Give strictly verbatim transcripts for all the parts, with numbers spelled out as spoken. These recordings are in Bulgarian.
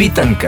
Питанка.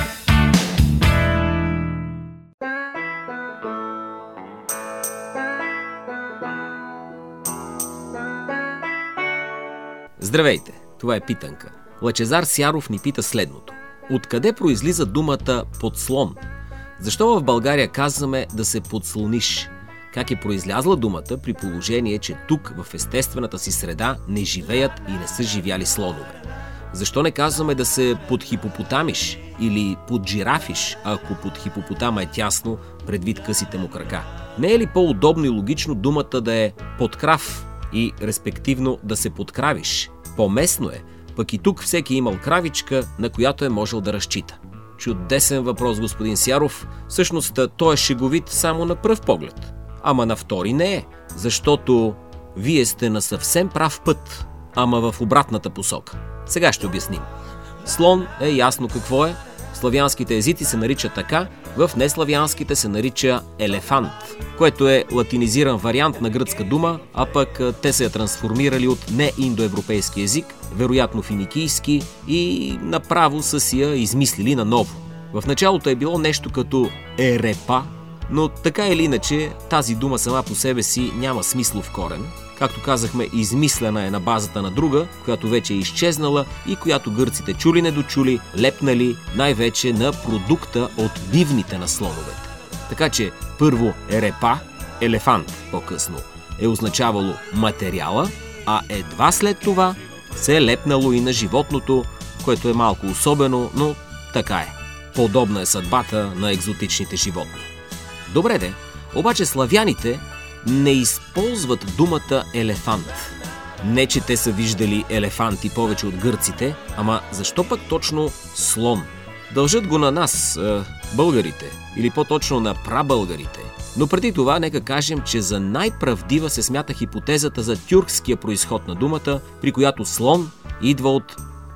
Здравейте, това е Питанка. Лъчезар Сяров ни пита следното. Откъде произлиза думата подслон? Защо в България казваме да се подслониш? Как е произлязла думата при положение, че тук в естествената си среда не живеят и не са живяли слонове? Защо не казваме да се подхипопотамиш или поджирафиш, ако под хипопотама е тясно предвид късите му крака? Не е ли по-удобно и логично думата да е подкрав и респективно да се подкравиш? По-местно е, пък и тук всеки имал кравичка, на която е можел да разчита. Чудесен въпрос, господин Сяров. Всъщност той е шеговит само на пръв поглед. Ама на втори не е, защото вие сте на съвсем прав път, ама в обратната посока. Сега ще обясним. Слон е ясно какво е. В славянските езици се нарича така, в неславянските се нарича елефант, което е латинизиран вариант на гръцка дума, а пък те се я трансформирали от неиндоевропейски език, вероятно финикийски, и направо са си я измислили наново. В началото е било нещо като ерепа, но така или иначе тази дума сама по себе си няма смислов корен. Както казахме, измислена е на базата на друга, която вече е изчезнала и която гърците чули недочули, лепнали най-вече на продукта от бивните на слоновете. Така че първо ерепа, елефант по-късно, е означавало материала, а едва след това се е лепнало и на животното, което е малко особено, но така е. Подобна е съдбата на екзотичните животни. Добре де, обаче славяните не използват думата елефант. Не, че те са виждали елефанти повече от гърците, ама защо пък точно слон? Дължат го на нас, е, българите, или по-точно на прабългарите. Но преди това нека кажем, че за най-правдива се смята хипотезата за тюркския произход на думата, при която слон идва от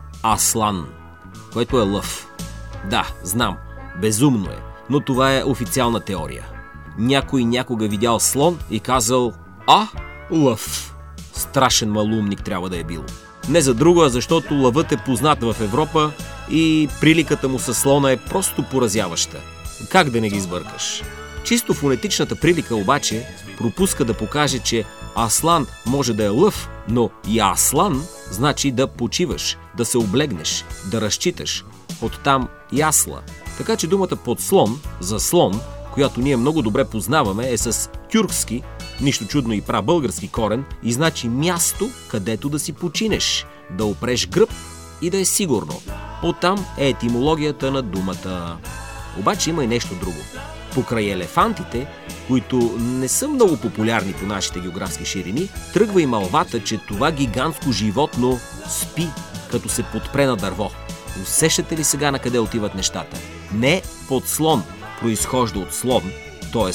аслан, което е лъв. Да, знам, безумно е, но това е официална теория. Някой някога видял слон и казал: а, лъв. Страшен малумник трябва да е бил. Не за друго, а защото лъвът е познат в Европа и приликата му със слона е просто поразяваща. Как да не ги сбъркаш? Чисто фонетичната прилика обаче пропуска да покаже, че аслан може да е лъв, но и аслан значи да почиваш, да се облегнеш, да разчиташ. Оттам ясла. Така че думата подслон за слон, която ние много добре познаваме, е с тюркски, нищо чудно и прабългарски корен, и значи място, където да си починеш, да опреш гръб и да е сигурно. Оттам е етимологията на думата. Обаче има и нещо друго. Покрай елефантите, които не са много популярни по нашите географски ширини, тръгва и мълвата, че това гигантско животно спи, като се подпре на дърво. Усещате ли сега на къде отиват нещата? Не подслон произхожда от слон, т.е.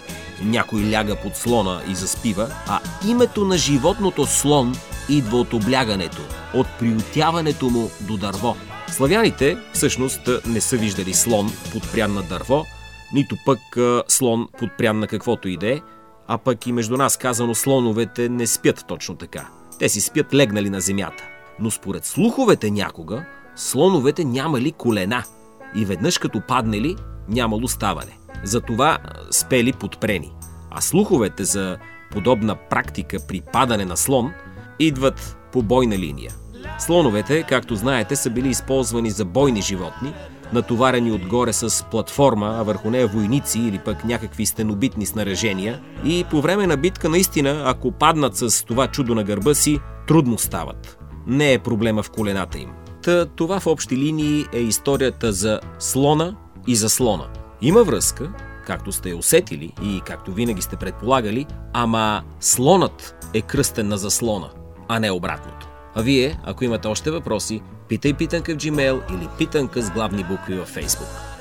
някой ляга под слона и заспива, а името на животното слон идва от облягането, от приютяването му до дърво. Славяните всъщност не са виждали слон подпрян на дърво, нито пък слон подпрян на каквото и да е, а пък и между нас казано слоновете не спят точно така. Те си спят легнали на земята. Но според слуховете някога, слоновете нямали колена и веднъж като паднали, нямало ставане. Затова спели подпрени. А слуховете за подобна практика при падане на слон идват по бойна линия. Слоновете, както знаете, са били използвани за бойни животни, натоварени отгоре с платформа, а върху нея войници или пък някакви стенобитни снаряжения, и по време на битка наистина, ако паднат с това чудо на гърба си, трудно стават. Не е проблема в колената им. Та, това в общи линии е историята за слона и за слона. Има връзка, както сте усетили и както винаги сте предполагали, ама слонът е кръстен на заслона, а не обратното. А вие, ако имате още въпроси, питай Питанка в Gmail или Питанка с главни букви във Facebook.